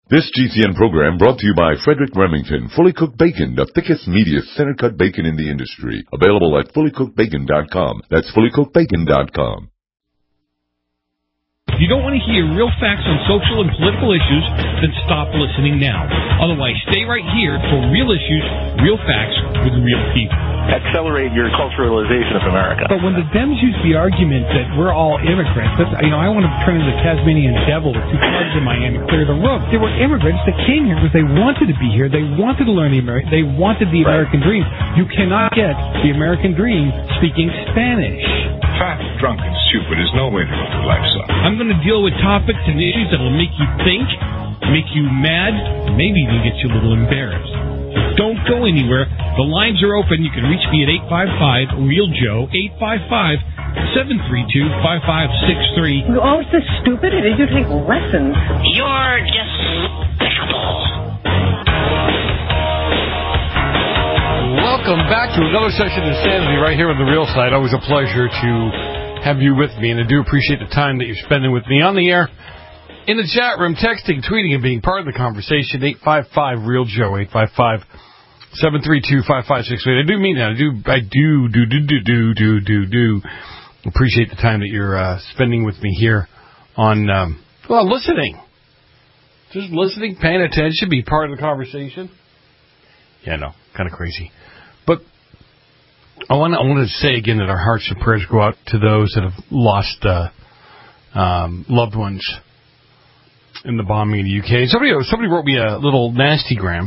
This GCN program brought to you by Frederick Remington, Fully Cooked Bacon, the thickest, meatiest, center-cut bacon in the industry. Available at fullycookedbacon.com. That's fullycookedbacon.com. If you don't want to hear real facts on social and political issues, then stop listening now. Otherwise, stay right here for real issues, real facts with real people. Accelerate your culturalization of America. But when the Dems use the argument that we're all immigrants, I want to turn into the Tasmanian devil with two clubs in Miami, clear the road. There were immigrants that came here because they wanted to be here. They wanted to learn they wanted the American dream. You cannot get the American dream speaking Spanish. Fat, drunk, and stupid is no way to live your life, son. I'm going to deal with topics and issues that will make you think, make you mad, maybe even get you a little embarrassed. Don't go anywhere. The lines are open. You can reach me at 855-REAL-JOE, 855-732-5563. You're always so stupid. Did you take lessons? You're despicable. Welcome back to another session of Insanity right here on The Real Side. Always a pleasure to have you with me, and I do appreciate the time that you're spending with me on the air, in the chat room, texting, tweeting, and being part of the conversation. 855-REAL-JOE, 855-732-5568. I do mean that. I do appreciate the time that you're spending with me here on, listening. Just listening, paying attention, be part of the conversation. Yeah, no, kind of crazy. But I want to say again that our hearts and prayers go out to those that have lost loved ones in the bombing in the UK. Somebody wrote me a little nastygram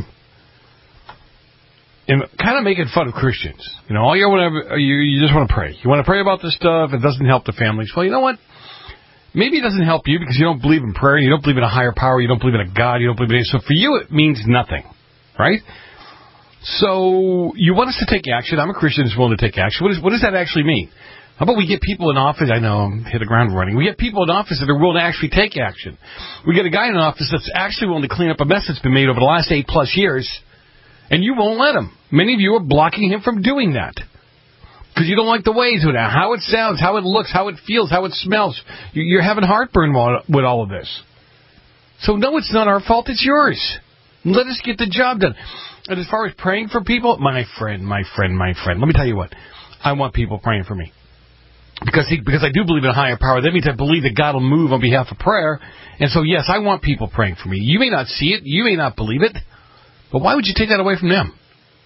and kind of making fun of Christians. You know, all you just want to pray. You want to pray about this stuff. It doesn't help the families. Well, you know what? Maybe it doesn't help you because you don't believe in prayer. You don't believe in a higher power. You don't believe in a God. You don't believe in anything. So for you, it means nothing, right? So you want us to take action. I'm a Christian who's willing to take action. What does that actually mean? How about we get people in office? I know I'm hit the ground running. We get people in office that are willing to actually take action. We get a guy in office that's actually willing to clean up a mess that's been made over the last 8+ years, and you won't let him. Many of you are blocking him from doing that because you don't like the ways of it, how it sounds, how it looks, how it feels, how it smells. You're having heartburn with all of this. So no, it's not our fault. It's yours. Let us get the job done. And as far as praying for people, my friend, let me tell you what. I want people praying for me. Because I do believe in a higher power. That means I believe that God will move on behalf of prayer. And so, yes, I want people praying for me. You may not see it. You may not believe it. But why would you take that away from them?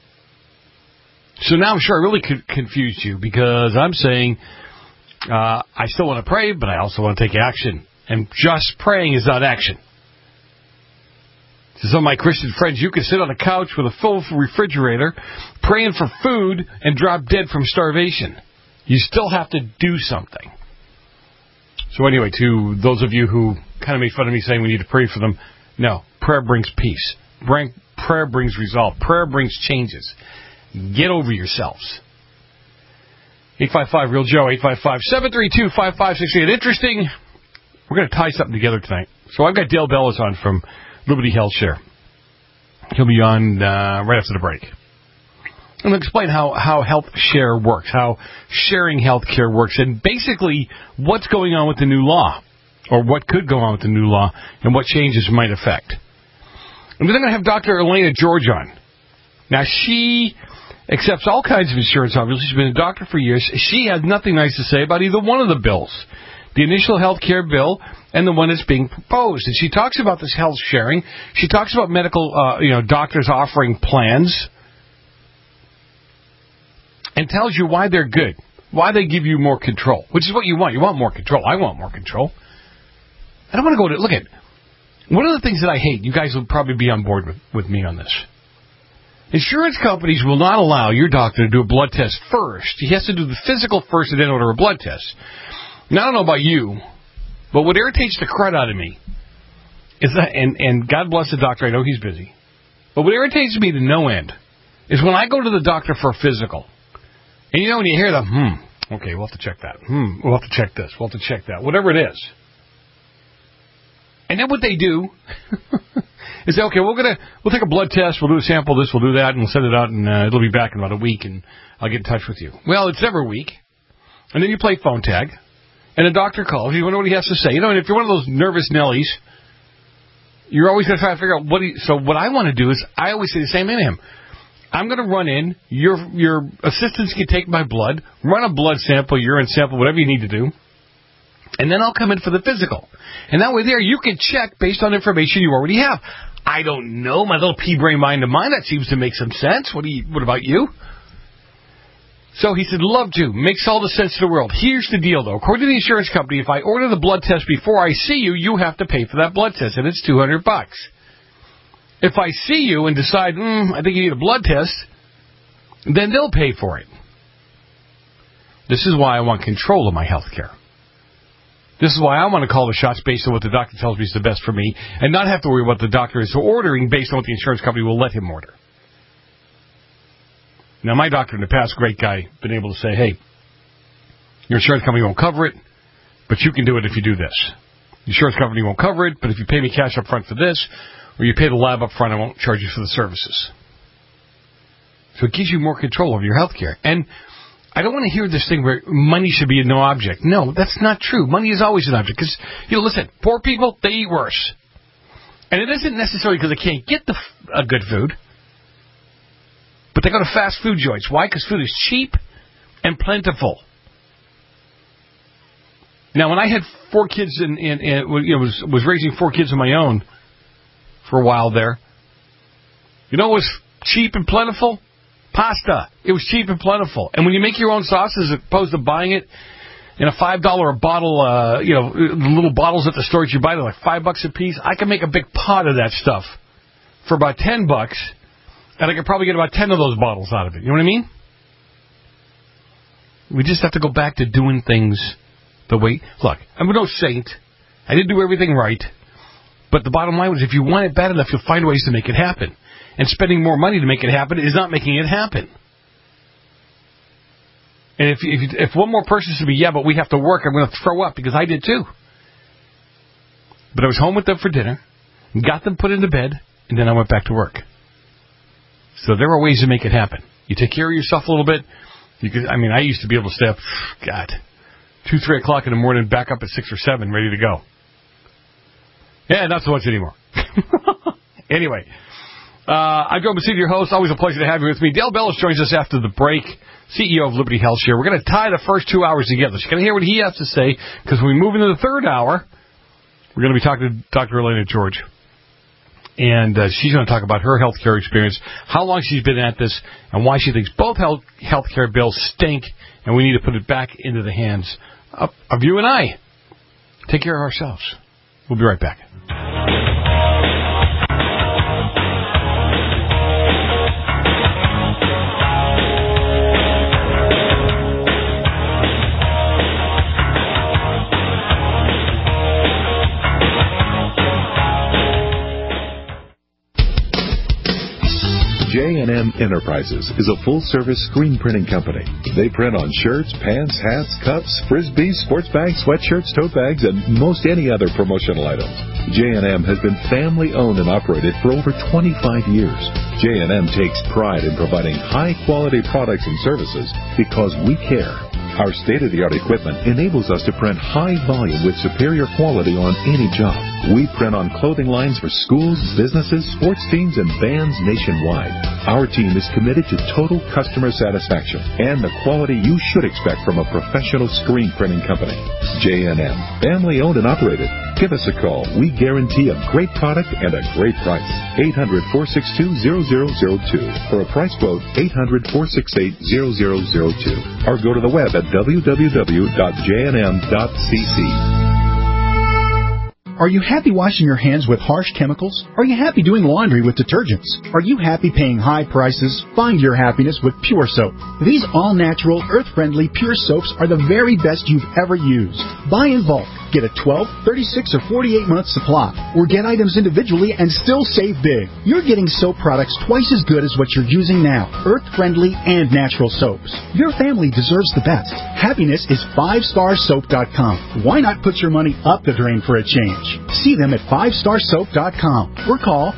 So now I'm sure I really confused you because I'm saying I still want to pray, but I also want to take action. And just praying is not action. To some of my Christian friends, you can sit on a couch with a full refrigerator, praying for food, and drop dead from starvation. You still have to do something. So anyway, to those of you who kind of made fun of me saying we need to pray for them, no, prayer brings peace. Prayer brings resolve. Prayer brings changes. Get over yourselves. 855-REAL-JOE, 855-732-5568. Interesting. We're going to tie something together tonight. So I've got Dale Bellis on from Liberty Health Share. He'll be on right after the break. I'm going to explain how Health Share works, how sharing health care works, and basically what's going on with the new law, or what could go on with the new law, and what changes might affect. And then I'm going to have Dr. Elena George on. Now, she accepts all kinds of insurance, obviously. She's been a doctor for years. She has nothing nice to say about either one of the bills, the initial health care bill and the one that's being proposed. And she talks about this health sharing. She talks about medical, doctors offering plans, and tells you why they're good, why they give you more control, which is what you want. You want more control. I want more control. I don't want to go to, look at, one of the things that I hate, you guys will probably be on board with me on this. Insurance companies will not allow your doctor to do a blood test first. He has to do the physical first and then order a blood test. Now, I don't know about you, but what irritates the crud out of me is that, and God bless the doctor, I know he's busy, but what irritates me to no end is when I go to the doctor for a physical, and when you hear the, okay, we'll have to check that. We'll have to check this. We'll have to check that. Whatever it is. And then what they do is say, okay, we'll take a blood test. We'll do a sample of this. We'll do that. And we'll send it out. And it'll be back in about a week. And I'll get in touch with you. Well, it's never a week. And then you play phone tag. And the doctor calls. You wonder what he has to say. And if you're one of those nervous Nellies, You're always going to try to figure out so what I want to do is, I always say the same thing to him. I'm going to run in, your assistants can take my blood, run a blood sample, urine sample, whatever you need to do, and then I'll come in for the physical. And that way there, you can check based on information you already have. I don't know, my little pea-brain mind of mine, that seems to make some sense. What about you? So he said, love to. Makes all the sense in the world. Here's the deal, though. According to the insurance company, if I order the blood test before I see you, you have to pay for that blood test, and it's $200. If I see you and decide, I think you need a blood test, then they'll pay for it. This is why I want control of my health care. This is why I want to call the shots based on what the doctor tells me is the best for me, and not have to worry about the doctor is ordering based on what the insurance company will let him order. Now, my doctor in the past, great guy, been able to say, hey, your insurance company won't cover it, but you can do it if you do this. The insurance company won't cover it, but if you pay me cash up front for this, or you pay the lab up front, I won't charge you for the services. So it gives you more control over your health care. And I don't want to hear this thing where money should be no object. No, that's not true. Money is always an object. Because, listen, poor people, they eat worse. And it isn't necessarily because they can't get a good food. But they go to fast food joints. Why? Because food is cheap and plentiful. Now, when I had 4 kids and was raising 4 kids of my own for a while there, what was cheap and plentiful? Pasta. It was cheap and plentiful. And when you make your own sauce, as opposed to buying it in a $5 a bottle, the little bottles at the store that you buy, they're like $5 a piece. I can make a big pot of that stuff for about $10. And I could probably get about 10 of those bottles out of it. You know what I mean? We just have to go back to doing things the way... Look, I'm no saint. I didn't do everything right. But the bottom line was, if you want it bad enough, you'll find ways to make it happen. And spending more money to make it happen is not making it happen. And if one more person should be, but we have to work, I'm going to throw up, because I did too. But I was home with them for dinner, got them put into bed, and then I went back to work. So there are ways to make it happen. You take care of yourself a little bit. I used to be able to stay up, 2, 3 o'clock in the morning, back up at 6 or 7, ready to go. Yeah, not so much anymore. Anyway, I'm Joe Massini, your host. Always a pleasure to have you with me. Dale Bellis joins us after the break, CEO of Liberty Health Share. We're going to tie the first 2 hours together. So you're going to hear what he has to say, because when we move into the third hour, we're going to be talking to Dr. Elena George. And she's going to talk about her healthcare experience, how long she's been at this, and why she thinks both healthcare bills stink, and we need to put it back into the hands of you and I. Take care of ourselves. We'll be right back. J&M Enterprises is a full-service screen printing company. They print on shirts, pants, hats, cups, frisbees, sports bags, sweatshirts, tote bags, and most any other promotional items. J&M has been family-owned and operated for over 25 years. J&M takes pride in providing high-quality products and services because we care. Our state-of-the-art equipment enables us to print high volume with superior quality on any job. We print on clothing lines for schools, businesses, sports teams, and bands nationwide. Our team is committed to total customer satisfaction and the quality you should expect from a professional screen printing company. J&M, family-owned and operated. Give us a call. We guarantee a great product and a great price. 800-462-0002. For a price quote, 800-468-0002. Or go to the web at www.jnm.cc. Are you happy washing your hands with harsh chemicals? Are you happy doing laundry with detergents? Are you happy paying high prices? Find your happiness with Pure Soap. These all-natural, earth-friendly Pure Soaps are the very best you've ever used. Buy in bulk. Get a 12, 36, or 48-month supply. Or get items individually and still save big. You're getting soap products twice as good as what you're using now. Earth-friendly and natural soaps. Your family deserves the best. Happiness is 5starsoap.com. Why not put your money up the drain for a change? See them at 5starsoap.com or call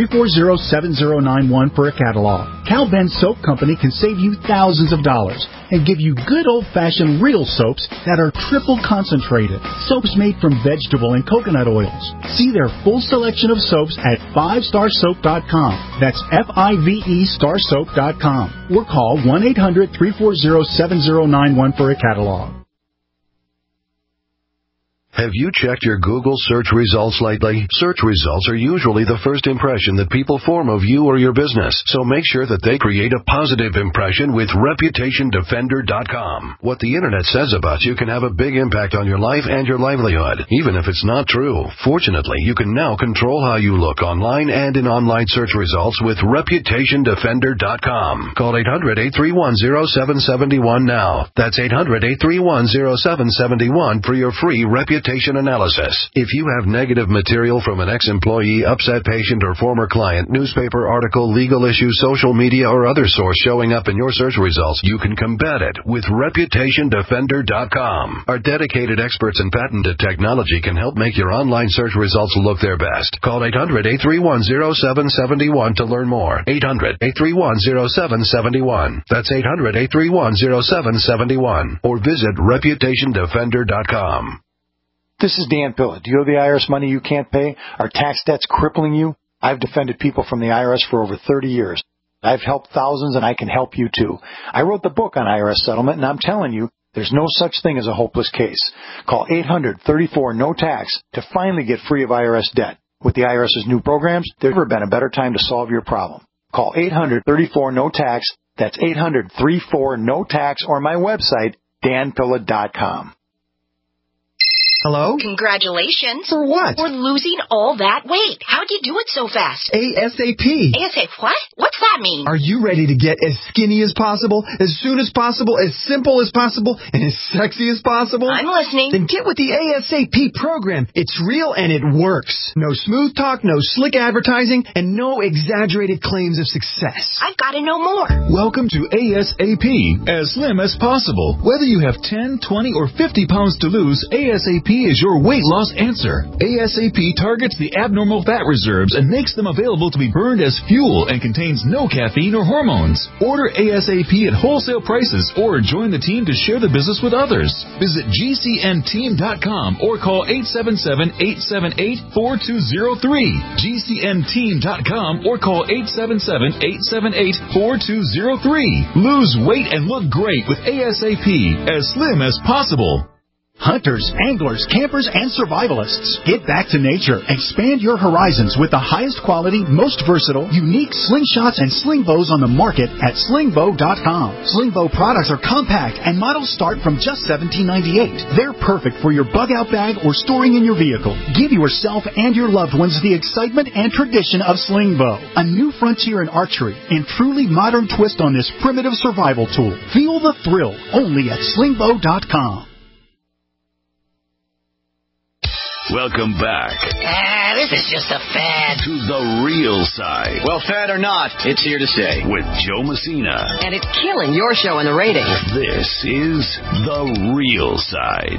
1-800-340-7091 for a catalog. Cal Ben Soap Company can save you thousands of dollars. and give you good old-fashioned real soaps that are triple concentrated. Soaps made from vegetable and coconut oils. See their full selection of soaps at 5starsoap.com. That's FIVE starsoap.com. Or call 1-800-340-7091 for a catalog. Have you checked your Google search results lately? Search results are usually the first impression that people form of you or your business, so make sure that they create a positive impression with ReputationDefender.com. What the Internet says about you can have a big impact on your life and your livelihood, even if it's not true. Fortunately, you can now control how you look online and in online search results with ReputationDefender.com. Call 800-831-0771 now. That's 800-831-0771 for your free reputation analysis. If you have negative material from an ex-employee, upset patient, or former client, newspaper article, legal issue, social media, or other source showing up in your search results, you can combat it with ReputationDefender.com. Our dedicated experts in patented technology can help make your online search results look their best. Call 800-831-0771 to learn more. 800-831-0771. That's 800-831-0771. Or visit ReputationDefender.com. This is Dan Pilla. Do you owe the IRS money you can't pay? Are tax debts crippling you? I've defended people from the IRS for over 30 years. I've helped thousands, and I can help you too. I wrote the book on IRS settlement, and I'm telling you, there's no such thing as a hopeless case. Call 800-34-NO-TAX to finally get free of IRS debt. With the IRS's new programs, there's never been a better time to solve your problem. Call 800-34-NO-TAX. That's 800-34-NO-TAX, or my website, danpilla.com. Hello? Congratulations. For what? For losing all that weight. How'd you do it so fast? ASAP. ASAP what? What's that mean? Are you ready to get as skinny as possible, as soon as possible, as simple as possible, and as sexy as possible? I'm listening. Then get with the ASAP program. It's real and it works. No smooth talk, no slick advertising, and no exaggerated claims of success. I've got to know more. Welcome to ASAP, as slim as possible. Whether you have 10, 20, or 50 pounds to lose, ASAP is your weight loss answer. ASAP targets the abnormal fat reserves and makes them available to be burned as fuel and contains no caffeine or hormones. Order ASAP at wholesale prices or join the team to share the business with others. Visit GCNteam.com or call 877-878-4203. GCNteam.com or call 877-878-4203. Lose weight and look great with ASAP, as slim as possible. Hunters, anglers, campers, and survivalists. Get back to nature. Expand your horizons with the highest quality, most versatile, unique slingshots and sling bows on the market at slingbow.com. Slingbow products are compact and models start from just $17.98. They're perfect for your bug-out bag or storing in your vehicle. Give yourself and your loved ones the excitement and tradition of Slingbow, a new frontier in archery and truly modern twist on this primitive survival tool. Feel the thrill only at slingbow.com. Welcome back. This is just a fad. To the real side. Well, fad or not, it's here to stay. With Joe Messina. And it's killing your show in the ratings. This is The Real Side.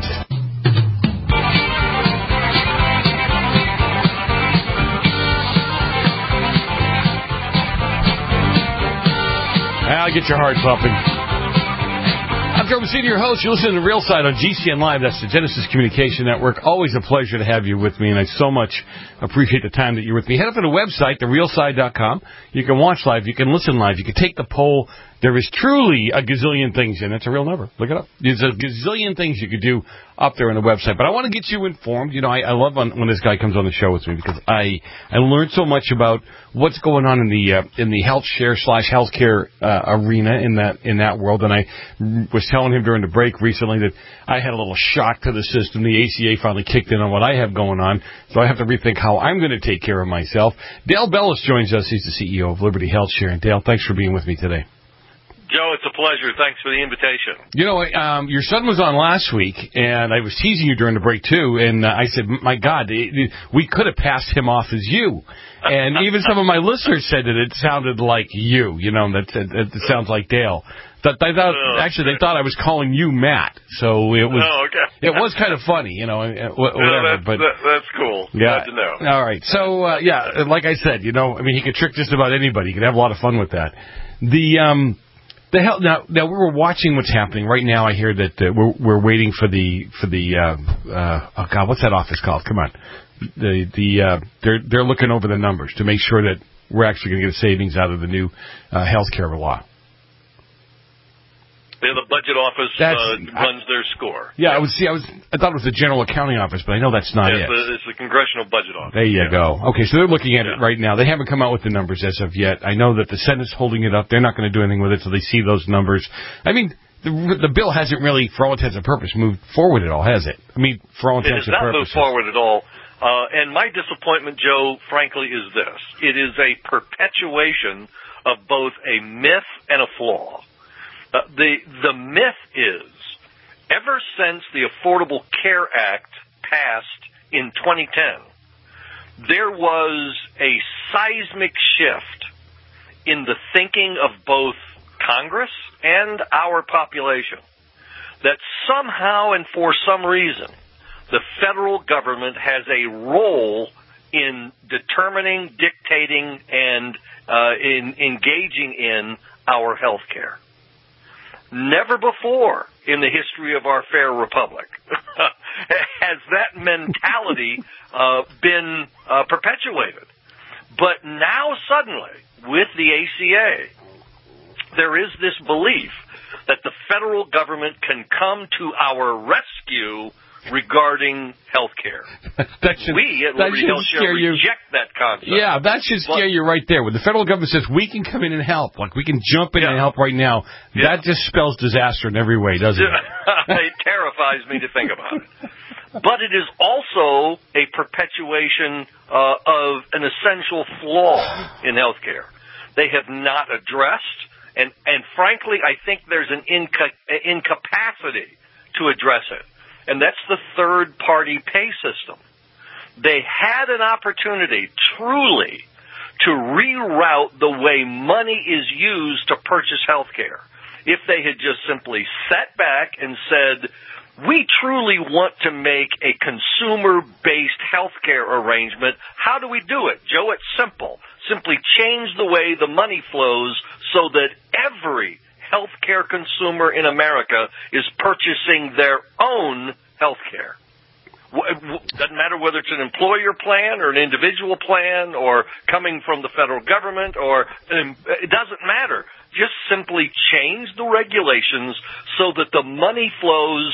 I'll get your heart pumping. I'm Joe Messina, your host. You're listening to The Real Side on GCN Live. That's the Genesis Communication Network. Always a pleasure to have you with me, and I so much appreciate the time that you're with me. Head up to the website, therealside.com. You can watch live. You can listen live. You can take the poll. There is truly a gazillion things, and it's a real number. Look it up. There's a gazillion things you could do up there on the website. But I want to get you informed. You know, I love when this guy comes on the show with me because I learned so much about what's going on in the health share / healthcare arena in that world. And I was telling him during the break recently that I had a little shock to the system. The ACA finally kicked in on what I have going on, so I have to rethink how I'm going to take care of myself. Dale Bellis joins us. He's the CEO of Liberty Health Share. And Dale, thanks for being with me today. Joe, it's a pleasure. Thanks for the invitation. You know, your son was on last week, and I was teasing you during the break, too, and I said, my God, we could have passed him off as you. And even some of my listeners said that it sounded like you, that it sounds like Dale. They thought I was calling you Matt, so it was It was kind of funny, whatever. But that's cool. Yeah. Glad to know. All right. So, like I said, he could trick just about anybody. He could have a lot of fun with that. Now we were watching what's happening right now. I hear that we're waiting for the oh God, what's that office called? Come on, they're looking over the numbers to make sure that we're actually going to get savings out of the new health care law. Yeah, the budget office runs their score. Yeah, I thought it was the general accounting office, but I know that's not it. It's the congressional budget office. There you go. Okay, so they're looking at it right now. They haven't come out with the numbers as of yet. I know that the Senate's holding it up. They're not going to do anything with it until they see those numbers. I mean, the bill hasn't really, for all intents and purposes, moved forward at all, has it? I mean, for all intents and purposes. It has not moved forward at all. And my disappointment, Joe, frankly, is this. It is a perpetuation of both a myth and a flaw. The myth is, ever since the Affordable Care Act passed in 2010, there was a seismic shift in the thinking of both Congress and our population that somehow and for some reason the federal government has a role in determining, dictating, and in engaging in our health care. Never before in the history of our fair republic has that mentality been perpetuated. But now suddenly, with the ACA, there is this belief that the federal government can come to our rescue regarding health care. We at Liberty Health Share reject that concept. Yeah, that should scare you right there. When the federal government says we can come in and help, like we can jump in and help right now, that just spells disaster in every way, doesn't it? It terrifies me to think about it. But it is also a perpetuation of an essential flaw in health care. They have not addressed, and frankly, I think there's an incapacity to address it. And that's the third-party pay system. They had an opportunity, truly, to reroute the way money is used to purchase health care. If they had just simply sat back and said, we truly want to make a consumer-based health care arrangement, how do we do it? Joe, it's simple. Simply change the way the money flows so that every healthcare consumer in America is purchasing their own health care. Doesn't matter whether it's an employer plan or an individual plan or coming from the federal government it doesn't matter. Just simply change the regulations so that the money flows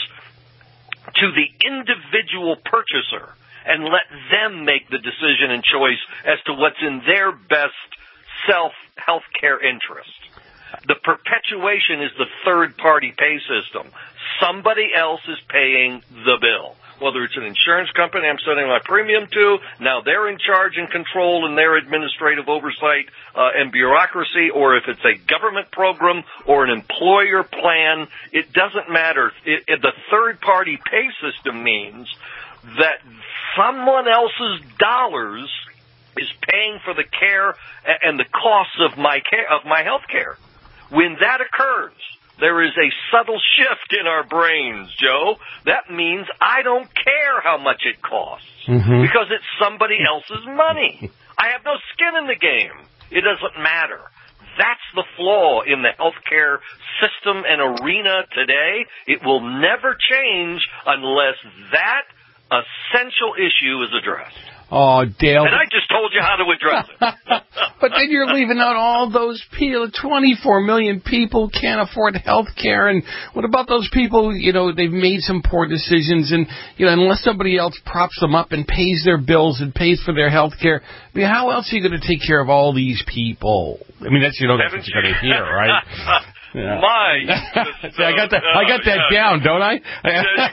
to the individual purchaser and let them make the decision and choice as to what's in their best self-healthcare interest. The perpetuation is the third-party pay system. Somebody else is paying the bill. Whether it's an insurance company I'm sending my premium to, now they're in charge and control in their administrative oversight and bureaucracy, or if it's a government program or an employer plan, it doesn't matter. The third-party pay system means that someone else's dollars is paying for the care and the costs of my health care. When that occurs, there is a subtle shift in our brains, Joe. That means I don't care how much it costs because it's somebody else's money. I have no skin in the game. It doesn't matter. That's the flaw in the healthcare system and arena today. It will never change unless that essential issue is addressed. Oh, Dale. And I just told you how to address it. But then you're leaving out all those people. 24 million people can't afford health care. And what about those people, they've made some poor decisions. And, unless somebody else props them up and pays their bills and pays for their health care, I mean, how else are you going to take care of all these people? I mean, that's what you're going to hear, right? Yeah. See, I got that down, don't I? Yeah, you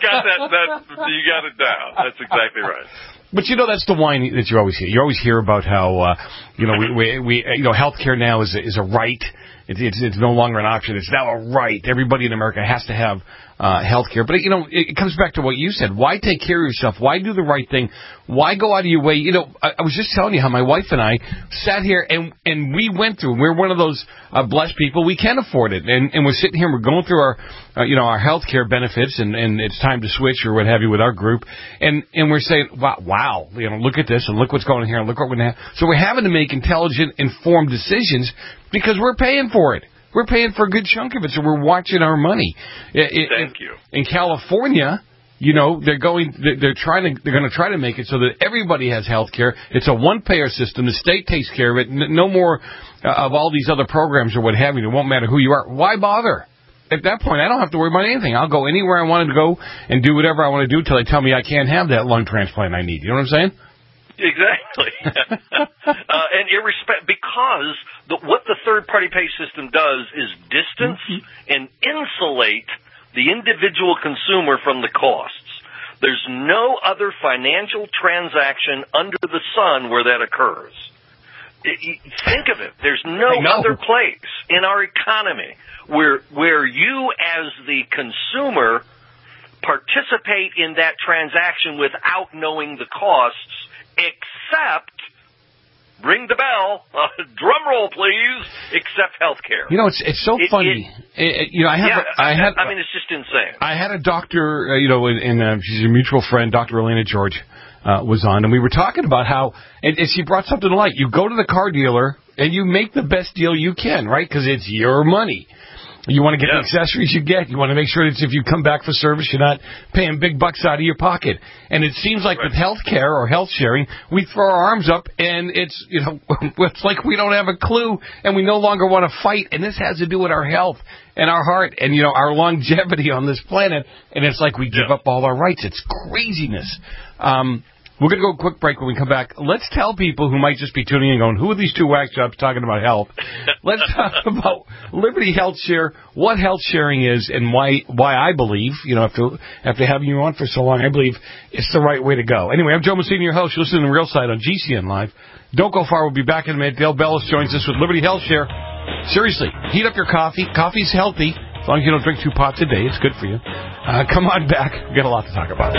got it down. That's exactly right. But that's the whine that you always hear. You always hear about how we healthcare now is a right. It's no longer an option. It's now a right. Everybody in America has to have health care. But, it comes back to what you said. Why take care of yourself? Why do the right thing? Why go out of your way? I was just telling you how my wife and I sat here and we went through. We're one of those blessed people. We can afford it. And we're sitting here and we're going through our health care benefits and it's time to switch or what have you with our group. And we're saying, wow, look at this and look what's going on here and look what we're going to have. So we're having to make intelligent, informed decisions because we're paying for it. We're paying for a good chunk of it, so we're watching our money. Thank you. In California, you know, they're going to try to make it so that everybody has health care. It's a one-payer system. The state takes care of it. No more of all these other programs or what have you. It won't matter who you are. Why bother? At that point, I don't have to worry about anything. I'll go anywhere I wanted to go and do whatever I want to do till they tell me I can't have that lung transplant I need. You know what I'm saying? Exactly. And because what the third-party pay system does is distance and insulate the individual consumer from the costs. There's no other financial transaction under the sun where that occurs. Think of it. There's no other place in our economy where you as the consumer participate in that transaction without knowing the costs, except, ring the bell, drum roll please, except healthcare. You know, it's so funny. I mean, it's just insane. I had a doctor, she's a mutual friend, Dr. Elena George, was on, and we were talking about how, and she brought something to light. You go to the car dealer, and you make the best deal you can, right? Because it's your money. You want to get the accessories you get. You want to make sure that if you come back for service, you're not paying big bucks out of your pocket. And it seems like with health care or health sharing, we throw our arms up, and it's like we don't have a clue, and we no longer want to fight. And this has to do with our health and our heart and, our longevity on this planet. And it's like we give up all our rights. It's craziness. We're going to go a quick break. When we come back, let's tell people who might just be tuning in going, who are these two whack jobs talking about health? Let's talk about Liberty Health Share, what health sharing is, and why I believe, after having you on for so long, I believe it's the right way to go. Anyway, I'm Joe Messina, your host. You're listening to Real Side on GCN Live. Don't go far. We'll be back in a minute. Dale Bellis joins us with Liberty Health Share. Seriously, heat up your coffee. Coffee's healthy. As long as you don't drink 2 pots a day, it's good for you. Come on back. We've got a lot to talk about.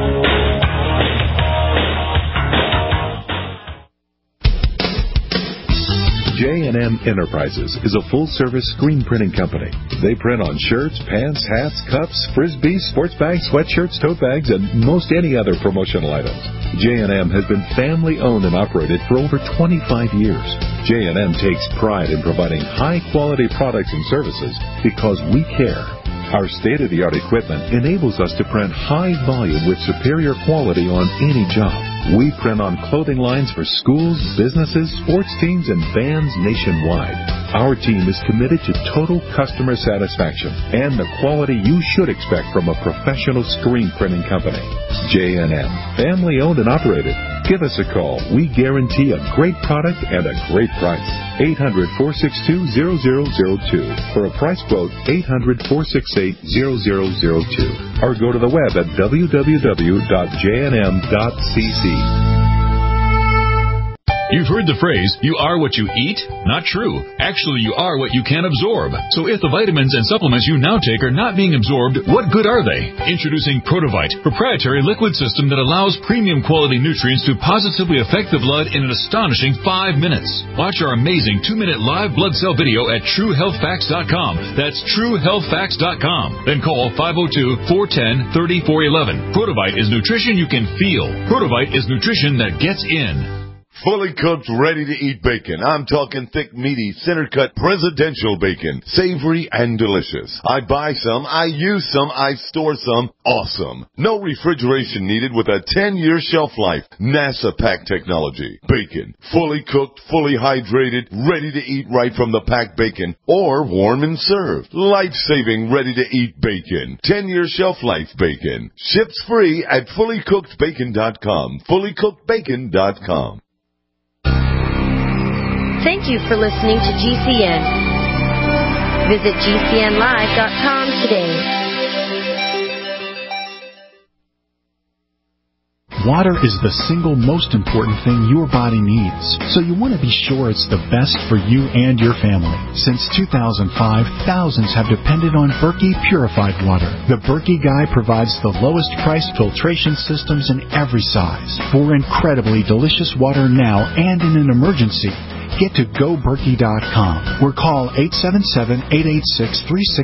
J&M Enterprises is a full-service screen printing company. They print on shirts, pants, hats, cups, frisbees, sports bags, sweatshirts, tote bags, and most any other promotional items. J&M has been family-owned and operated for over 25 years. J&M takes pride in providing high-quality products and services because we care. Our state-of-the-art equipment enables us to print high volume with superior quality on any job. We print on clothing lines for schools, businesses, sports teams, and bands nationwide. Our team is committed to total customer satisfaction and the quality you should expect from a professional screen printing company. J&M, family-owned and operated. Give us a call. We guarantee a great product and a great price. 800-462-0002. For a price quote, 800-468-0002. Or go to the web at www.jnm.cc. You've heard the phrase, you are what you eat? Not true. Actually, you are what you can absorb. So if the vitamins and supplements you now take are not being absorbed, what good are they? Introducing Protovite, proprietary liquid system that allows premium quality nutrients to positively affect the blood in an astonishing 5 minutes. Watch our amazing 2-minute live blood cell video at TrueHealthFacts.com. That's TrueHealthFacts.com. Then call 502-410-3411. Protovite is nutrition you can feel. Protovite is nutrition that gets in. Fully cooked, ready-to-eat bacon. I'm talking thick, meaty, center-cut presidential bacon. Savory and delicious. I buy some, I use some, I store some. Awesome. No refrigeration needed with a 10-year shelf life. NASA pack technology. Bacon. Fully cooked, fully hydrated, ready to eat right from the packed bacon. Or warm and served. Life-saving, ready-to-eat bacon. 10-year shelf life bacon. Ships free at fullycookedbacon.com. Fullycookedbacon.com. Thank you for listening to GCN. Visit GCNlive.com today. Water is the single most important thing your body needs, so you want to be sure it's the best for you and your family. Since 2005, thousands have depended on Berkey purified water. The Berkey Guy provides the lowest priced filtration systems in every size for incredibly delicious water now and in an emergency. Get to GoBerkey.com or call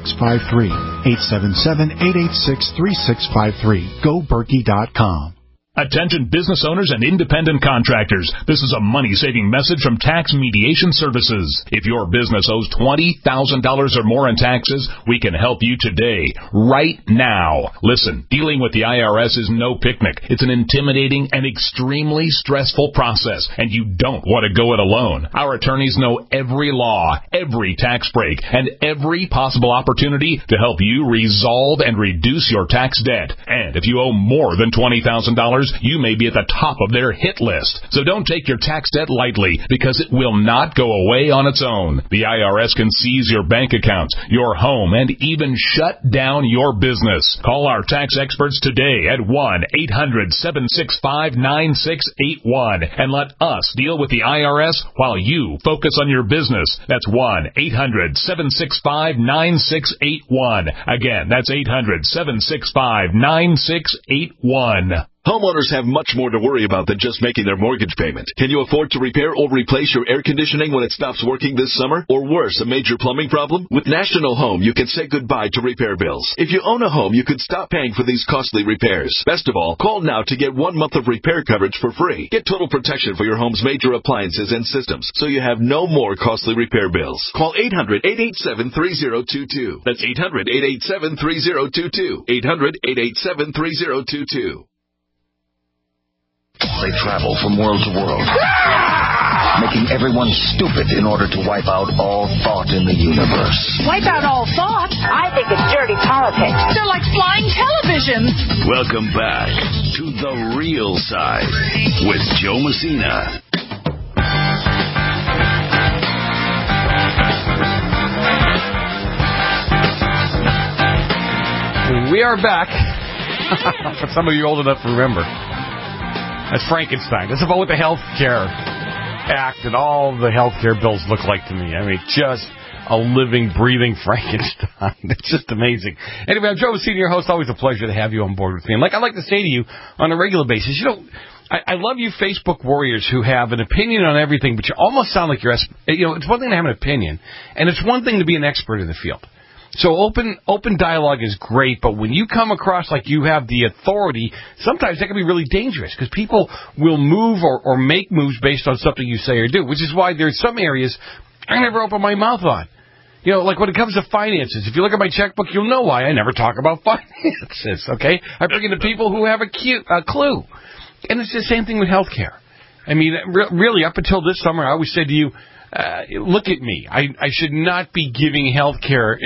877-886-3653. 877-886-3653. GoBerkey.com. Attention business owners and independent contractors. This is a money-saving message from Tax Mediation Services. If your business owes $20,000 or more in taxes, we can help you today, right now. Listen, dealing with the IRS is no picnic. It's an intimidating and extremely stressful process, and you don't want to go it alone. Our attorneys know every law, every tax break, and every possible opportunity to help you resolve and reduce your tax debt. And if you owe more than $20,000, you may be at the top of their hit list. So don't take your tax debt lightly, because it will not go away on its own. The IRS can seize your bank accounts, your home, and even shut down your business. Call our tax experts today at 1-800-765-9681 and let us deal with the IRS while you focus on your business. That's 1-800-765-9681. Again, that's 800-765-9681. Homeowners have much more to worry about than just making their mortgage payment. Can you afford to repair or replace your air conditioning when it stops working this summer? Or worse, a major plumbing problem? With National Home, you can say goodbye to repair bills. If you own a home, you could stop paying for these costly repairs. Best of all, call now to get 1 month of repair coverage for free. Get total protection for your home's major appliances and systems, so you have no more costly repair bills. Call 800-887-3022. That's 800-887-3022. 800-887-3022. They travel from world to world, making everyone stupid in order to wipe out all thought in the universe. Wipe out all thought? I think it's dirty politics. They're like flying televisions. Welcome back to The Real Side with Joe Messina. We are back. For some of you old enough to remember. That's Frankenstein. That's about what the Health Care Act and all the health care bills look like to me. I mean, just a living, breathing Frankenstein. It's just amazing. Anyway, I'm Joe Messina, your host. Always a pleasure to have you on board with me. And like I like to say to you on a regular basis, you know, I love you Facebook warriors who have an opinion on everything, but you almost sound like you're, you know, it's one thing to have an opinion, and it's one thing to be an expert in the field. So open dialogue is great, but when you come across like you have the authority, sometimes that can be really dangerous because people will move or make moves based on something you say or do, which is why there's some areas I never open my mouth on. You know, like when it comes to finances, if you look at my checkbook, you'll know why I never talk about finances, okay? I bring in the people who have a clue. And it's the same thing with healthcare. I mean, really, up until this summer, I always said to you, look at me. I should not be giving healthcare,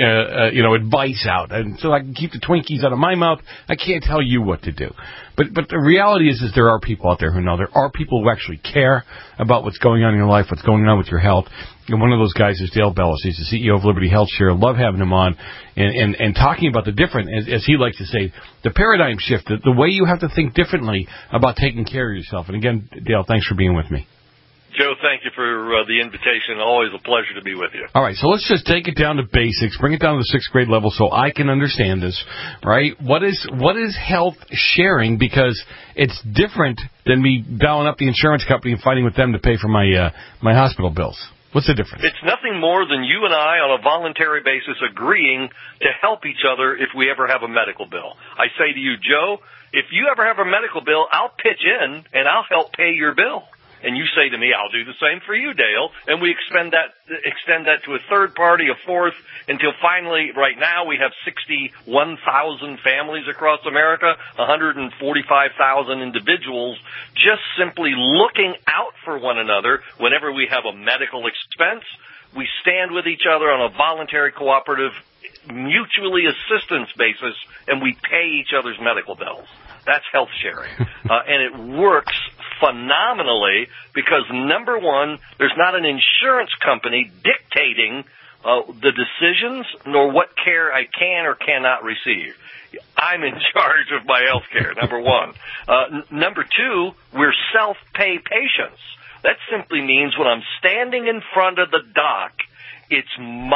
advice out. And so I can keep the Twinkies out of my mouth. I can't tell you what to do. But the reality is there are people out there who know. There are people who actually care about what's going on in your life, what's going on with your health. And one of those guys is Dale Bellis. He's the CEO of Liberty Health Share. Love having him on and talking about the different, as he likes to say, the paradigm shift, the way you have to think differently about taking care of yourself. And again, Dale, thanks for being with me. Joe, thank you for the invitation. Always a pleasure to be with you. All right, so let's just take it down to basics, bring it down to the 6th grade level so I can understand this, right? What is health sharing? Because it's different than me dialing up the insurance company and fighting with them to pay for my hospital bills. What's the difference? It's nothing more than you and I on a voluntary basis agreeing to help each other if we ever have a medical bill. I say to you, Joe, if you ever have a medical bill, I'll pitch in and I'll help pay your bill. And you say to me, I'll do the same for you, Dale. And we extend that to a third party, a fourth, until finally, right now, we have 61,000 families across America, 145,000 individuals, just simply looking out for one another whenever we have a medical expense. We stand with each other on a voluntary, cooperative, mutually assistance basis, and we pay each other's medical bills. That's health sharing. And it works phenomenally because, number one, there's not an insurance company dictating the decisions nor what care I can or cannot receive. I'm in charge of my health care, number one. Number two, we're self-pay patients. That simply means when I'm standing in front of the doc, it's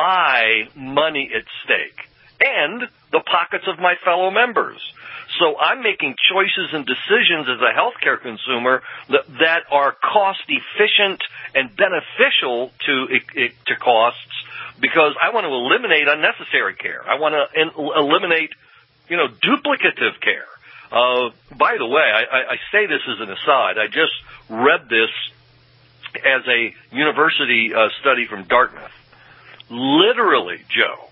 my money at stake and the pockets of my fellow members. So I'm making choices and decisions as a healthcare consumer that are cost efficient and beneficial to costs because I want to eliminate unnecessary care. I want to eliminate, duplicative care. By the way, I say this as an aside. I just read this as a university study from Dartmouth. Literally, Joe,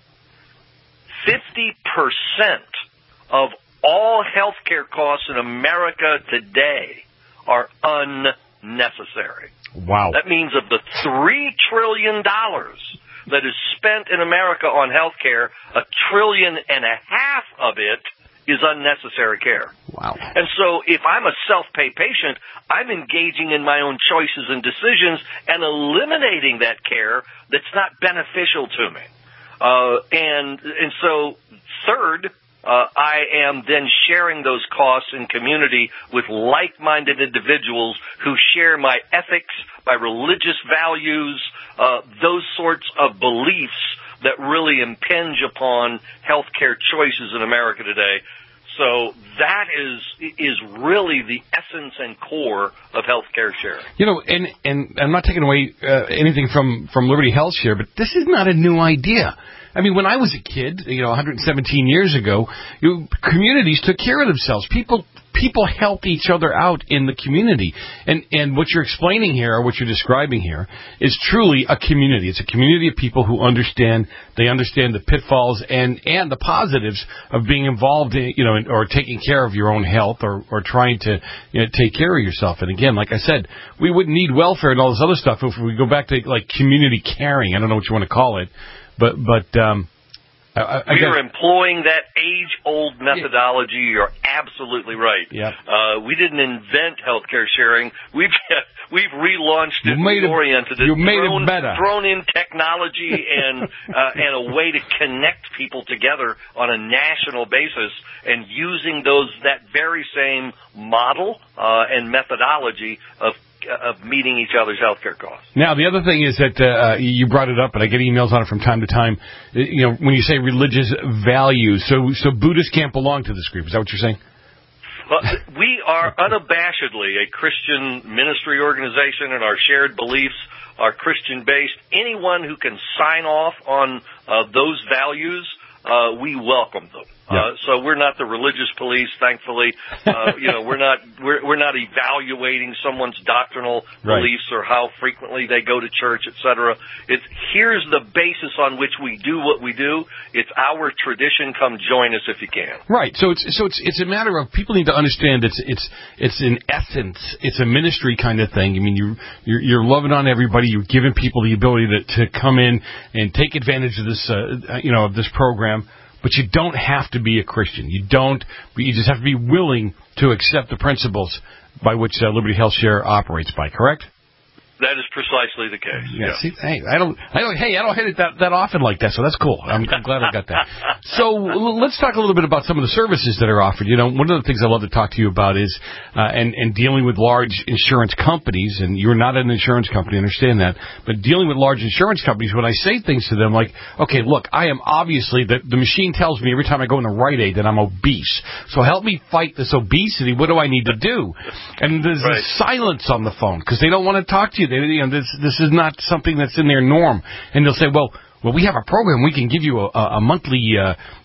50% of all healthcare costs in America today are unnecessary. Wow. That means of the $3 trillion that is spent in America on healthcare, $1.5 trillion of it is unnecessary care. Wow. And so if I'm a self-pay patient, I'm engaging in my own choices and decisions and eliminating that care that's not beneficial to me. And so third, I am then sharing those costs in community with like-minded individuals who share my ethics, my religious values, those sorts of beliefs that really impinge upon healthcare choices in America today. So that is really the essence and core of healthcare sharing. You know, and I'm not taking away anything from Liberty Health Share, but this is not a new idea. I mean, when I was a kid, 117 years ago, communities took care of themselves. People helped each other out in the community. And what you're explaining here, or what you're describing here, is truly a community. It's a community of people who understand. They understand the pitfalls and the positives of being involved in, or taking care of your own health or trying to take care of yourself. And again, like I said, we wouldn't need welfare and all this other stuff if we go back to like community caring. I don't know what you want to call it. But we are employing that age-old methodology. Yeah. You're absolutely right. Yeah. We didn't invent healthcare sharing. We've relaunched it, reoriented it, it better. Thrown in technology and a way to connect people together on a national basis, and using that very same model and methodology of meeting each other's healthcare costs. Now, the other thing is that you brought it up, and I get emails on it from time to time. When you say religious values, so Buddhists can't belong to this group. Is that what you're saying? We are unabashedly a Christian ministry organization, and our shared beliefs are Christian-based. Anyone who can sign off on those values, we welcome them. Yeah. So we're not the religious police, thankfully. We're not evaluating someone's doctrinal beliefs or how frequently they go to church, etc. Here's the basis on which we do what we do. It's our tradition. Come join us if you can. Right. So it's a matter of people need to understand it's in essence it's a ministry kind of thing. I mean you're loving on everybody. You're giving people the ability to come in and take advantage of this of this program. But you don't have to be a Christian. You just have to be willing to accept the principles by which Liberty Health Share operates by, correct? That is precisely the case. Yeah. See, I don't hit it that often like that, so that's cool. I'm glad I got that. So let's talk a little bit about some of the services that are offered. One of the things I love to talk to you about is and dealing with large insurance companies. And you're not an insurance company, I understand that, but dealing with large insurance companies, when I say things to them like, okay, look, I am obviously the machine tells me every time I go in the Rite Aid that I'm obese. So help me fight this obesity. What do I need to do? And there's a silence on the phone because they don't want to talk to you. This is not something that's in their norm. And they'll say, well, we have a program. We can give you a monthly,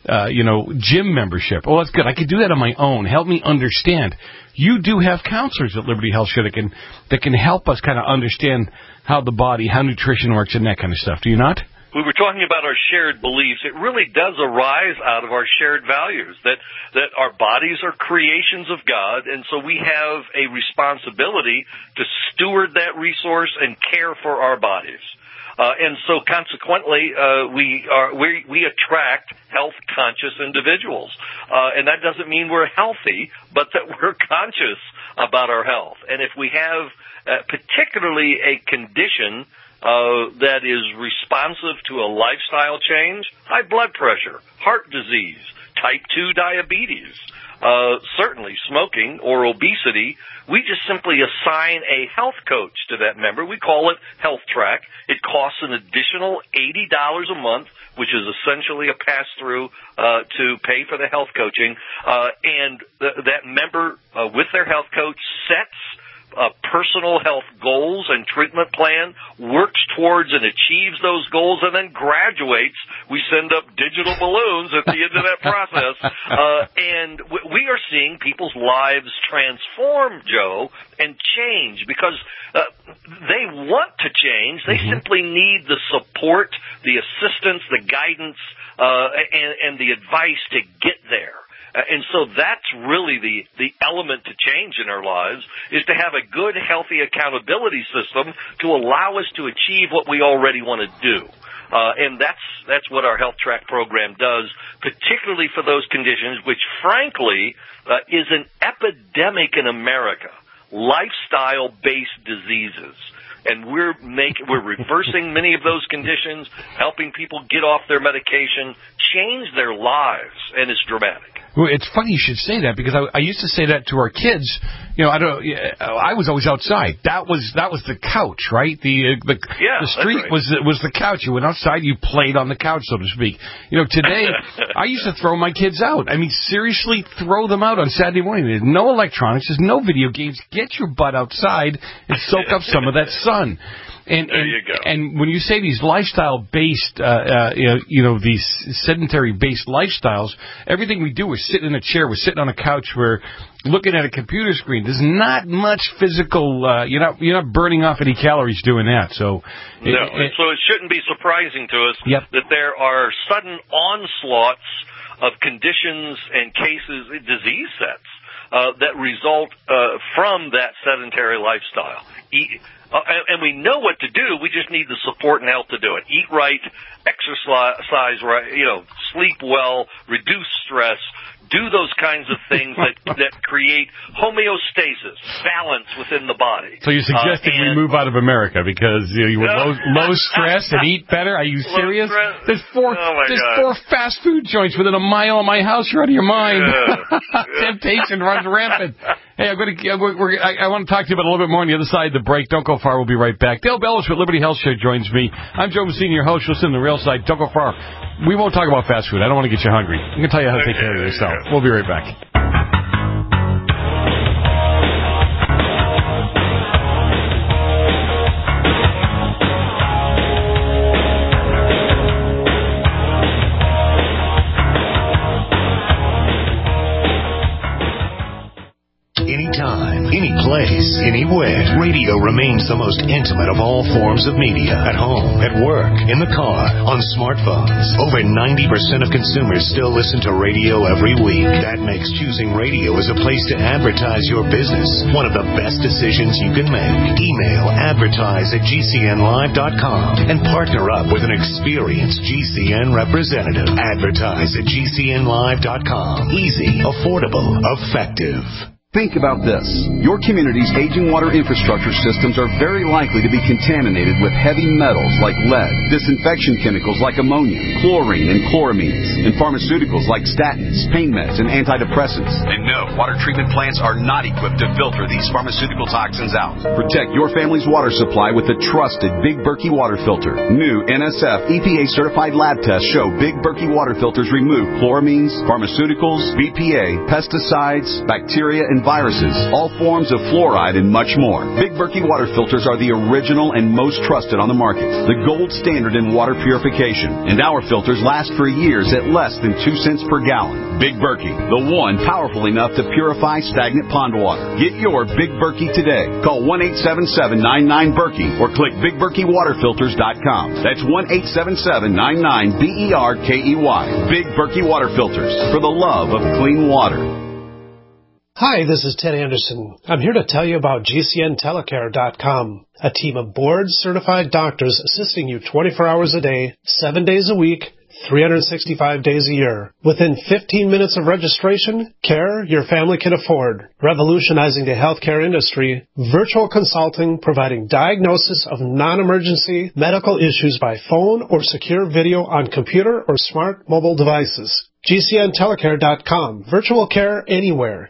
gym membership. Oh, that's good. I could do that on my own. Help me understand. You do have counselors at Liberty Health Share that can help us kind of understand how the body, how nutrition works, and that kind of stuff. Do you not? We were talking about our shared beliefs. It really does arise out of our shared values, that our bodies are creations of God, and so we have a responsibility to steward that resource and care for our bodies. And so consequently, we attract health-conscious individuals. And that doesn't mean we're healthy, but that we're conscious about our health. And if we have particularly a condition that is responsive to a lifestyle change, high blood pressure, heart disease, type 2 diabetes, certainly smoking or obesity, we just simply assign a health coach to that member. We call it Health Track. It costs an additional $80 a month, which is essentially a pass-through to pay for the health coaching. And that member with their health coach sets personal health goals and treatment plan, works towards and achieves those goals, and then graduates. We send up digital balloons at the end of that process. And we are seeing people's lives transform, Joe, and change because they want to change. They simply need the support, the assistance, the guidance, and the advice to get there. And so that's really the element to change in our lives, is to have a good, healthy accountability system to allow us to achieve what we already want to do. And that's what our Health Track program does, particularly for those conditions, which frankly is an epidemic in America, lifestyle-based diseases. And we're reversing many of those conditions, helping people get off their medication, change their lives, and it's dramatic. Well, it's funny you should say that, because I used to say that to our kids. You know, I was always outside. That was the couch, right? The street right. was the couch. You went outside, you played on the couch, so to speak. You know, today I used to throw my kids out. I mean, seriously, throw them out on Saturday morning. There's no electronics, there's no video games. Get your butt outside and soak up some of that sun. And, there you go. And when you say these lifestyle-based, these sedentary-based lifestyles, everything we do is sit in a chair, we're sitting on a couch, we're looking at a computer screen. There's not much physical. You're not burning off any calories doing that. So so it shouldn't be surprising to us that there are sudden onslaughts of conditions and cases, disease sets that result from that sedentary lifestyle. And we know what to do. We just need the support and help to do it. Eat right, exercise right, sleep well, reduce stress, do those kinds of things that create homeostasis, balance within the body. So you're suggesting we move out of America because you were low stress and eat better? Are you serious? There's four fast food joints within a mile of my house. You're out of your mind. Temptation runs rampant. Hey, I want to talk to you about a little bit more on the other side of the break. Don't go far. We'll be right back. Dale Bellis with Liberty Health Share joins me. I'm Joe Messina, your host. Listen to the real side. Don't go far. We won't talk about fast food. I don't want to get you hungry. I'm going to tell you how to take care of yourself. We'll be right back. Anytime, any place, anywhere. Radio remains the most intimate of all forms of media. At home, at work, in the car, on smartphones. Over 90% of consumers still listen to radio every week. That makes choosing radio as a place to advertise your business one of the best decisions you can make. Email advertise@gcnlive.com and partner up with an experienced GCN representative. Advertise@gcnlive.com. Easy, affordable, effective. Think about this. Your community's aging water infrastructure systems are very likely to be contaminated with heavy metals like lead, disinfection chemicals like ammonia, chlorine and chloramines, and pharmaceuticals like statins, pain meds, and antidepressants. And no, water treatment plants are not equipped to filter these pharmaceutical toxins out. Protect your family's water supply with the trusted Big Berkey water filter. New NSF EPA-certified lab tests show Big Berkey water filters remove chloramines, pharmaceuticals, BPA, pesticides, bacteria, and viruses, all forms of fluoride, and much more. Big Berkey water filters are the original and most trusted on the market, the gold standard in water purification, and our filters last for years at less than 2 cents per gallon. Big Berkey, the one powerful enough to purify stagnant pond water. Get your Big Berkey today. Call 1-877-99-BERKEY or click BigBerkeyWaterFilters.com. That's 1-877-99-BERKEY. Big Berkey Water Filters, for the love of clean water. Hi, this is Ted Anderson. I'm here to tell you about GCNTelecare.com, a team of board-certified doctors assisting you 24 hours a day, 7 days a week, 365 days a year. Within 15 minutes of registration, care your family can afford. Revolutionizing the healthcare industry, virtual consulting providing diagnosis of non-emergency medical issues by phone or secure video on computer or smart mobile devices. GCNTelecare.com, virtual care anywhere.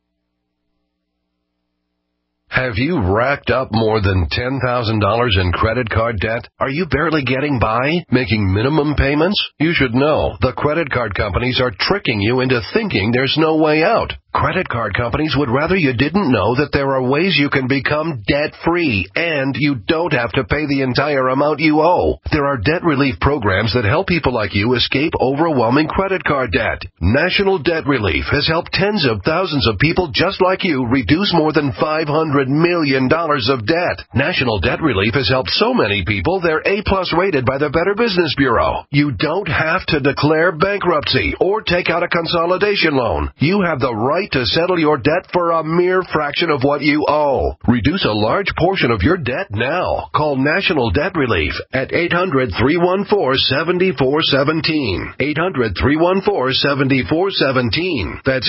Have you racked up more than $10,000 in credit card debt? Are you barely getting by, making minimum payments? You should know the credit card companies are tricking you into thinking there's no way out. Credit card companies would rather you didn't know that there are ways you can become debt-free, and you don't have to pay the entire amount you owe. There are debt relief programs that help people like you escape overwhelming credit card debt. National Debt Relief has helped tens of thousands of people just like you reduce more than $500 million of debt. National Debt Relief has helped so many people they're A-plus rated by the Better Business Bureau. You don't have to declare bankruptcy or take out a consolidation loan. You have the right to settle your debt for a mere fraction of what you owe. Reduce a large portion of your debt now. Call National Debt Relief at 800-314-7417. 800-314-7417. That's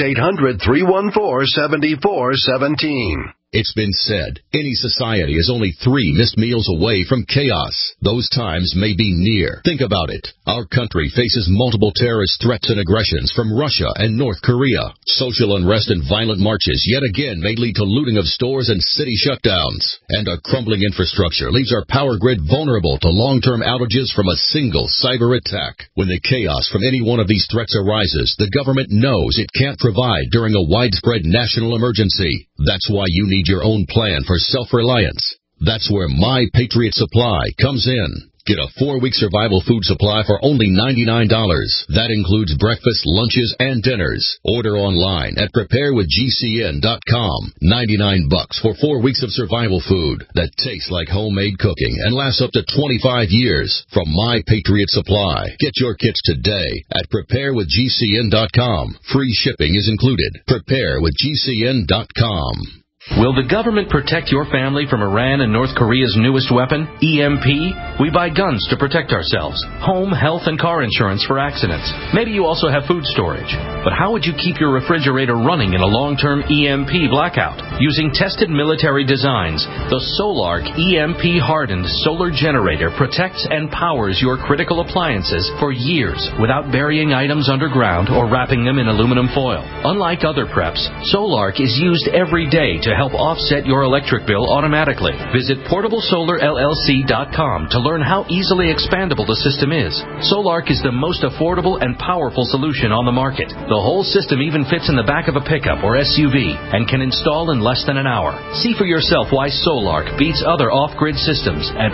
800-314-7417. It's been said, any society is only 3 missed meals away from chaos. Those times may be near. Think about it. Our country faces multiple terrorist threats and aggressions from Russia and North Korea. Social unrest and violent marches yet again may lead to looting of stores and city shutdowns. And a crumbling infrastructure leaves our power grid vulnerable to long-term outages from a single cyber attack. When the chaos from any one of these threats arises, the government knows it can't provide during a widespread national emergency. That's why you need your own plan for self-reliance. That's where My Patriot Supply comes in. Get a 4-week survival food supply for only $99. That includes breakfast, lunches, and dinners. Order online at preparewithgcn.com. $99 for 4 weeks of survival food that tastes like homemade cooking and lasts up to 25 years from My Patriot Supply. Get your kits today at preparewithgcn.com. Free shipping is included. Preparewithgcn.com. Will the government protect your family from Iran and North Korea's newest weapon, EMP? We buy guns to protect ourselves, home, health, and car insurance for accidents. Maybe you also have food storage. But how would you keep your refrigerator running in a long-term EMP blackout? Using tested military designs, the Solark EMP-hardened solar generator protects and powers your critical appliances for years without burying items underground or wrapping them in aluminum foil. Unlike other preps, Solark is used every day to help offset your electric bill automatically. Visit PortableSolarLLC.com to learn how easily expandable the system is. Solark is the most affordable and powerful solution on the market. The whole system even fits in the back of a pickup or SUV and can install in less than an hour. See for yourself why Solark beats other off-grid systems at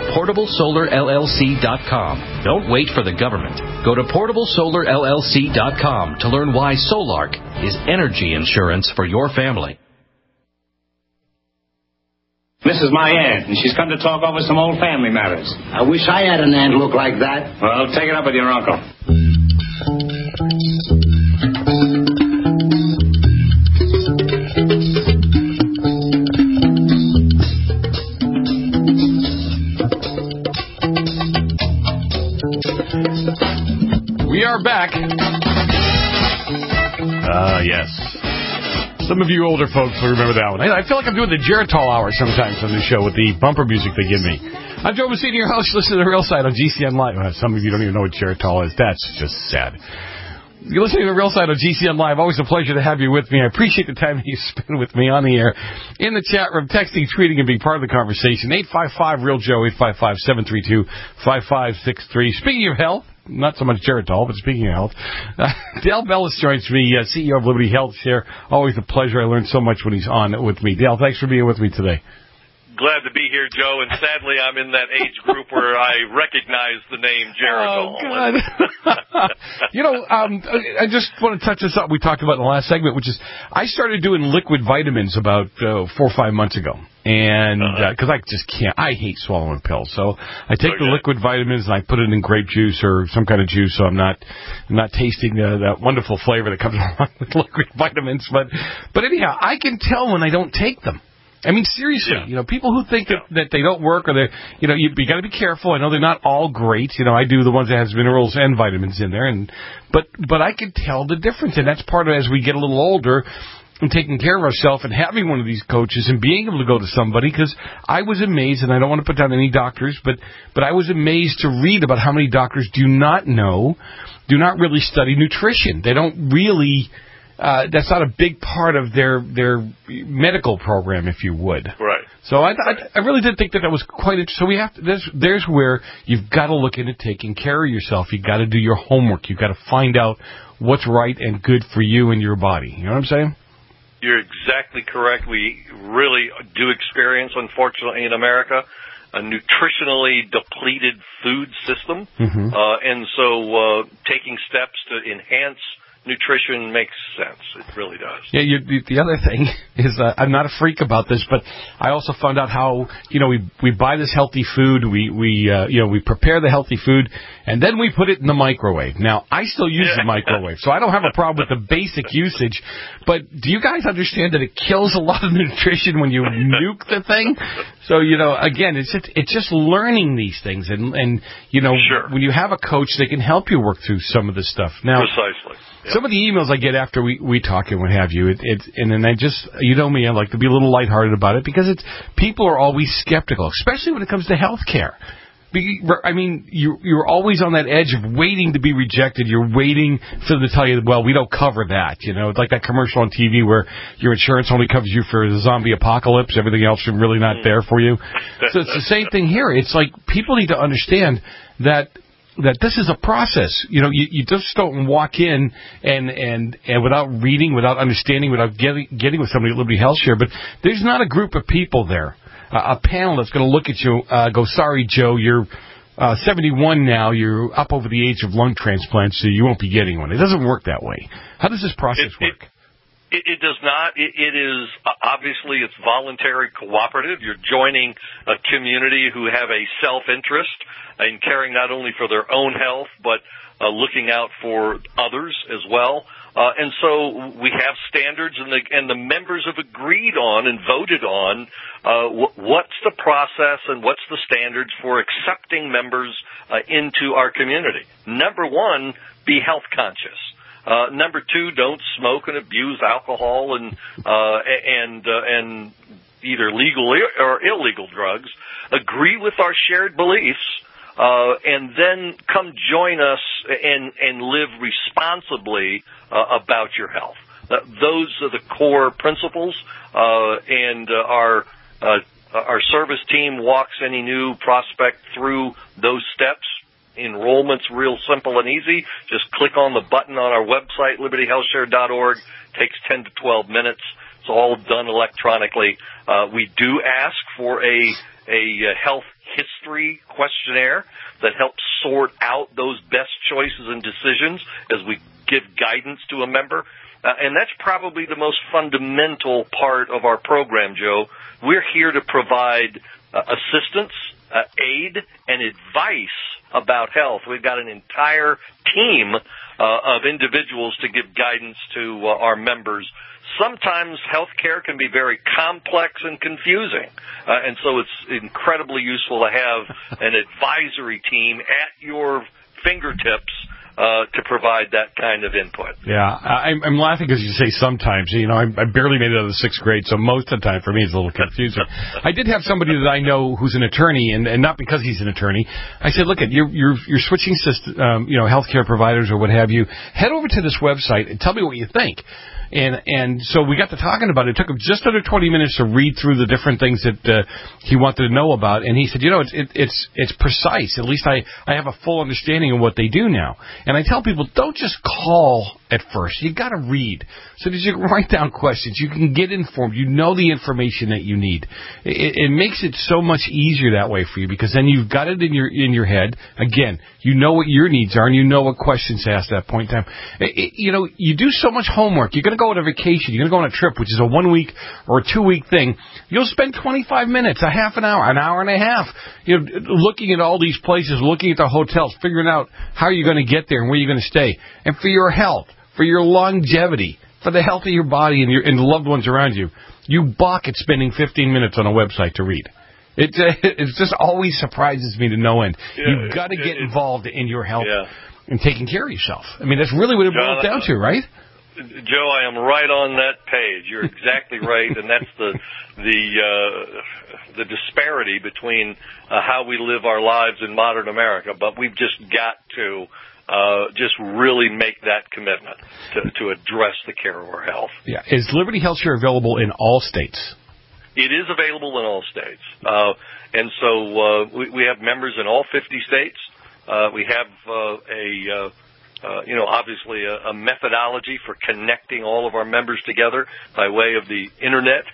PortableSolarLLC.com. Don't wait for the government. Go to PortableSolarLLC.com to learn why Solark is energy insurance for your family. This is my aunt, and she's come to talk over some old family matters. I wish I had an aunt look like that. Well, take it up with your uncle. We are back. Yes. Some of you older folks will remember that one. I feel like I'm doing the Geritol hour sometimes on this show with the bumper music they give me. I'm Joe Messina, your host. Listen to The Real Side on GCN Live. Some of you don't even know what Geritol is. That's just sad. You're listening to The Real Side on GCN Live. Always a pleasure to have you with me. I appreciate the time you spend with me on the air, in the chat room, texting, tweeting, and being part of the conversation. 855-REAL-JOE, 855-732-5563. Speaking of health, not so much Geritol, but speaking of health, Dale Bellis joins me, CEO of Liberty Health Share. Always a pleasure. I learned so much when he's on with me. Dale, thanks for being with me today. Glad to be here, Joe, and sadly I'm in that age group where I recognize the name Geritol. Oh, God. I just want to touch this up we talked about in the last segment, which is I started doing liquid vitamins about 4 or 5 months ago. And because I just can't, I hate swallowing pills. So I take the liquid vitamins and I put it in grape juice or some kind of juice, so I'm not tasting that wonderful flavor that comes along with liquid vitamins. But anyhow, I can tell when I don't take them. I mean, seriously, people who think that they don't work or you got to be careful. I know they're not all great. I do the ones that has minerals and vitamins in there, but I can tell the difference, and that's part of as we get a little older and taking care of ourselves and having one of these coaches and being able to go to somebody, because I was amazed, and I don't want to put down any doctors, but I was amazed to read about how many doctors do not really study nutrition. They don't really. That's not a big part of their medical program, if you would. Right. So I really did think that was quite interesting. So we have to, there's where you've got to look into taking care of yourself. You've got to do your homework. You've got to find out what's right and good for you and your body. You know what I'm saying? You're exactly correct. We really do experience, unfortunately, in America, a nutritionally depleted food system. And so taking steps to enhance nutrition makes sense. It really does. Yeah, the other thing is I'm not a freak about this, but I also found out how, we buy this healthy food, we prepare the healthy food, and then we put it in the microwave. Now, I still use the microwave, so I don't have a problem with the basic usage, but do you guys understand that it kills a lot of nutrition when you nuke the thing? So, again, it's just learning these things, and when you have a coach, they can help you work through some of this stuff. Now, precisely. Yep. Some of the emails I get after we talk and what have you, and then I just, me, I like to be a little lighthearted about it because people are always skeptical, especially when it comes to health care. I mean, you're always on that edge of waiting to be rejected. You're waiting for them to tell you, well, we don't cover that. It's like that commercial on TV where your insurance only covers you for the zombie apocalypse. Everything else is really not there for you. So it's the same thing here. It's like people need to understand that this is a process. You just don't walk in and without reading, without understanding, without getting with somebody at Liberty Health Share. But there's not a group of people there, a panel that's going to look at you, go, sorry, Joe, you're 71 now, you're up over the age of lung transplant, so you won't be getting one. It doesn't work that way. How does this process work? It does not. It is, obviously, it's voluntary cooperative. You're joining a community who have a self-interest in caring not only for their own health, but looking out for others as well. And so we have standards, and the members have agreed on and voted on what's the process and what's the standards for accepting members into our community. Number one, be health conscious. Number two, don't smoke and abuse alcohol and either legal or illegal drugs. Agree with our shared beliefs, and then come join us and live responsibly about your health. Those are the core principles, and our service team walks any new prospect through those steps. Enrollment's real simple and easy. Just click on the button on our website, libertyhealthshare.org. Takes 10 to 12 minutes. It's all done electronically. We do ask for a health history questionnaire that helps sort out those best choices and decisions as we give guidance to a member. And that's probably the most fundamental part of our program, Joe. We're here to provide assistance, aid, and advice about health. We've got an entire team of individuals to give guidance to our members. Sometimes health care can be very complex and confusing, and so it's incredibly useful to have an advisory team at your fingertips to provide that kind of input. Yeah, I'm laughing because you say sometimes. I barely made it out of the 6th grade, so most of the time for me it's a little confusing. I did have somebody that I know who's an attorney, and not because he's an attorney. I said, look, you're switching system, healthcare providers or what have you. Head over to this website and tell me what you think. And so we got to talking about it. It took him just under 20 minutes to read through the different things that he wanted to know about. And he said, it's precise. At least I have a full understanding of what they do now. And I tell people, don't just call at first. You got to read. So that you can write down questions. You can get informed. You know the information that you need. It makes it so much easier that way for you because then you've got it in your head. Again, you know what your needs are and you know what questions to ask at that point in time. You do so much homework. You're going to go on a vacation. You're going to go on a trip, which is a 1 week or a 2 week thing. You'll spend 25 minutes, a half an hour and a half, looking at all these places, looking at the hotels, figuring out how you're going to get there and where you're going to stay. And for your health, for your longevity, for the health of your body and the loved ones around you, you balk at spending 15 minutes on a website to read. It just always surprises me to no end. Yeah, you've got to get involved in your health and taking care of yourself. I mean, that's really what it boils down to, right? Joe, I am right on that page. You're exactly right, and that's the disparity between how we live our lives in modern America. But we've just got to just really make that commitment to address the care of our health. Yeah, is Liberty Health Share available in all states? It is available in all states, and so we have members in all 50 states. We have obviously a methodology for connecting all of our members together by way of the internet.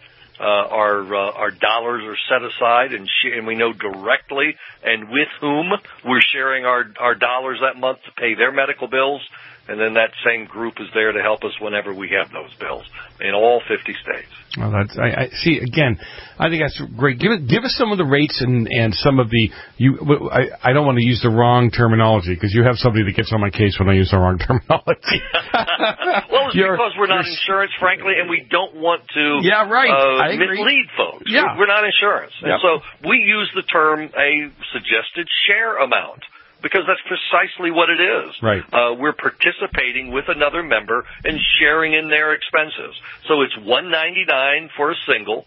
Our dollars are set aside, and we know directly and with whom we're sharing our dollars that month to pay their medical bills. And then that same group is there to help us whenever we have those bills in all 50 states. Well, I see. Again, I think that's great. Give us some of the rates and some of the. I don't want to use the wrong terminology because you have somebody that gets on my case when I use the wrong terminology. Well, it's because we're not insurance, frankly, and we don't want to mislead folks. Yeah. We're not insurance. Yep. And so we use the term a suggested share amount, because that's precisely what it is. Right. We're participating with another member and sharing in their expenses. So it's $199 for a single,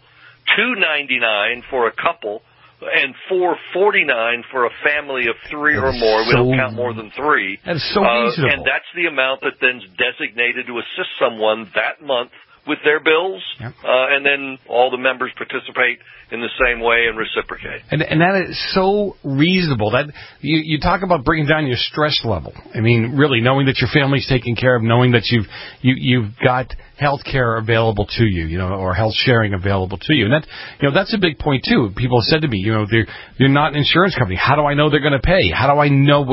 $299 for a couple, and $449 for a family of three or more. We don't count more than three. That's so reasonable. And that's the amount that then's designated to assist someone that month with their bills, and then all the members participate in the same way and reciprocate. And that is so reasonable. That you talk about bringing down your stress level. I mean, really, knowing that your family's taken care of, knowing that you've got health care available to you, or health sharing available to you. And that, that's a big point too. People have said to me, they're not an insurance company. How do I know they're going to pay? How do I know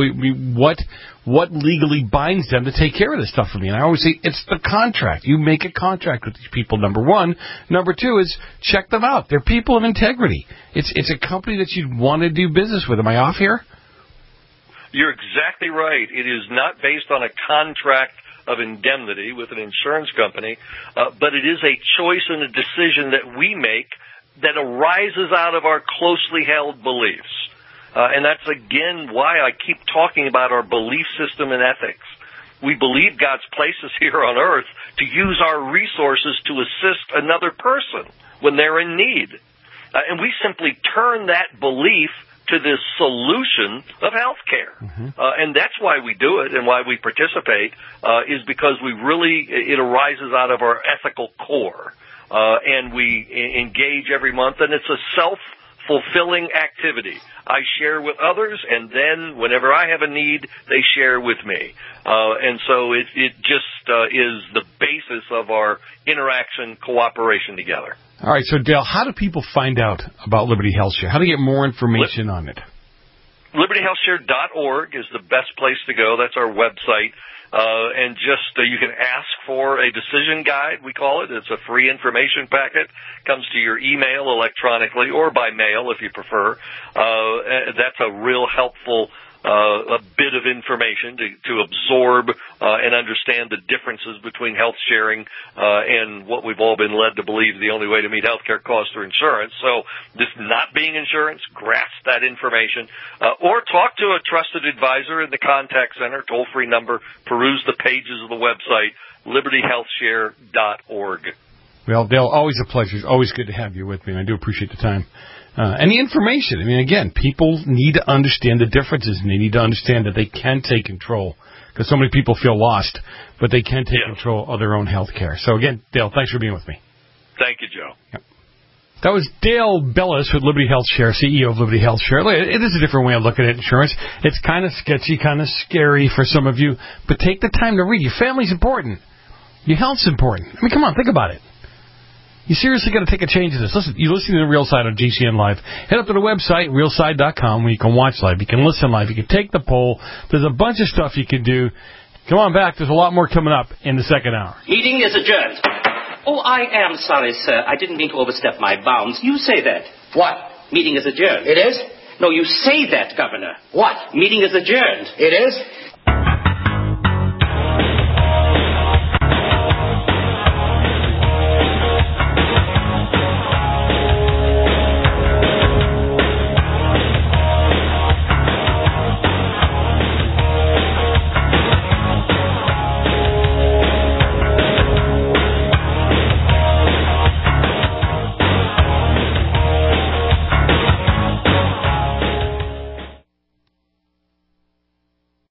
what legally binds them to take care of this stuff for me? And I always say it's the contract. You make a contract with these people, number one. Number two is check them out. They're people of integrity. It's a company that you'd want to do business with. Am I off here? You're exactly right. It is not based on a contract of indemnity with an insurance company, but it is a choice and a decision that we make that arises out of our closely held beliefs. And that's, again, why I keep talking about our belief system and ethics. We believe God's placed us here on earth to use our resources to assist another person when they're in need. And we simply turn that belief to the solution of health care. And that's why we do it and why we participate, is because it arises out of our ethical core. And we engage every month, and it's a self-fulfilling activity. I share with others, and then whenever I have a need, they share with me. And so it just is the basis of our interaction, cooperation together. All right, so Dale, how do people find out about Liberty Health Share? How do you get more information on it? LibertyHealthShare.org is the best place to go. That's our website. And you can ask for a decision guide, we call it. It's a free information packet. Comes to your email electronically or by mail if you prefer. That's a real helpful a bit of information to absorb and understand the differences between health sharing and what we've all been led to believe the only way to meet health care costs through insurance. So this not being insurance, grasp that information. Or talk to a trusted advisor in the contact center, toll-free number, peruse the pages of the website, libertyhealthshare.org. Well, Dale, always a pleasure. It's always good to have you with me, and I do appreciate the time. And the information. I mean, again, people need to understand the differences, and they need to understand that they can take control. Because so many people feel lost, but they can take control of their own health care. So, again, Dale, thanks for being with me. Thank you, Joe. Yep. That was Dale Bellis with Liberty Health Share, CEO of Liberty Health Share. It is a different way of looking at insurance. It's kind of sketchy, kind of scary for some of you, but take the time to read. Your family's important. Your health's important. I mean, come on, think about it. You seriously got to take a change in this. Listen, you're listening to the Real Side on GCN Live. Head up to the website, realside.com, where you can watch live. You can listen live. You can take the poll. There's a bunch of stuff you can do. Come on back. There's a lot more coming up in the second hour. Meeting is adjourned. Oh, I am sorry, sir. I didn't mean to overstep my bounds. You say that. What? Meeting is adjourned. It is? No, you say that, Governor. What? Meeting is adjourned. It is?